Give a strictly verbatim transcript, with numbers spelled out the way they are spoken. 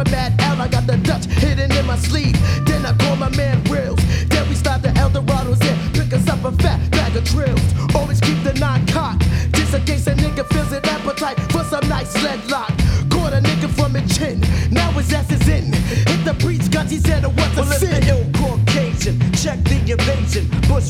for Mad L, I got the Dutch hidden in my sleeve. Then I call my man Reels. Then we start the Eldorado's here. Pick us up a fat bag of drills. Always keep the nine cocked, just in case a nigga feels an appetite for some nice lead lock. Caught a nigga from a chin, now his ass is in. Hit the breach guns, he said it was a Well, sin. if the ill Caucasian, check the invasion. Bush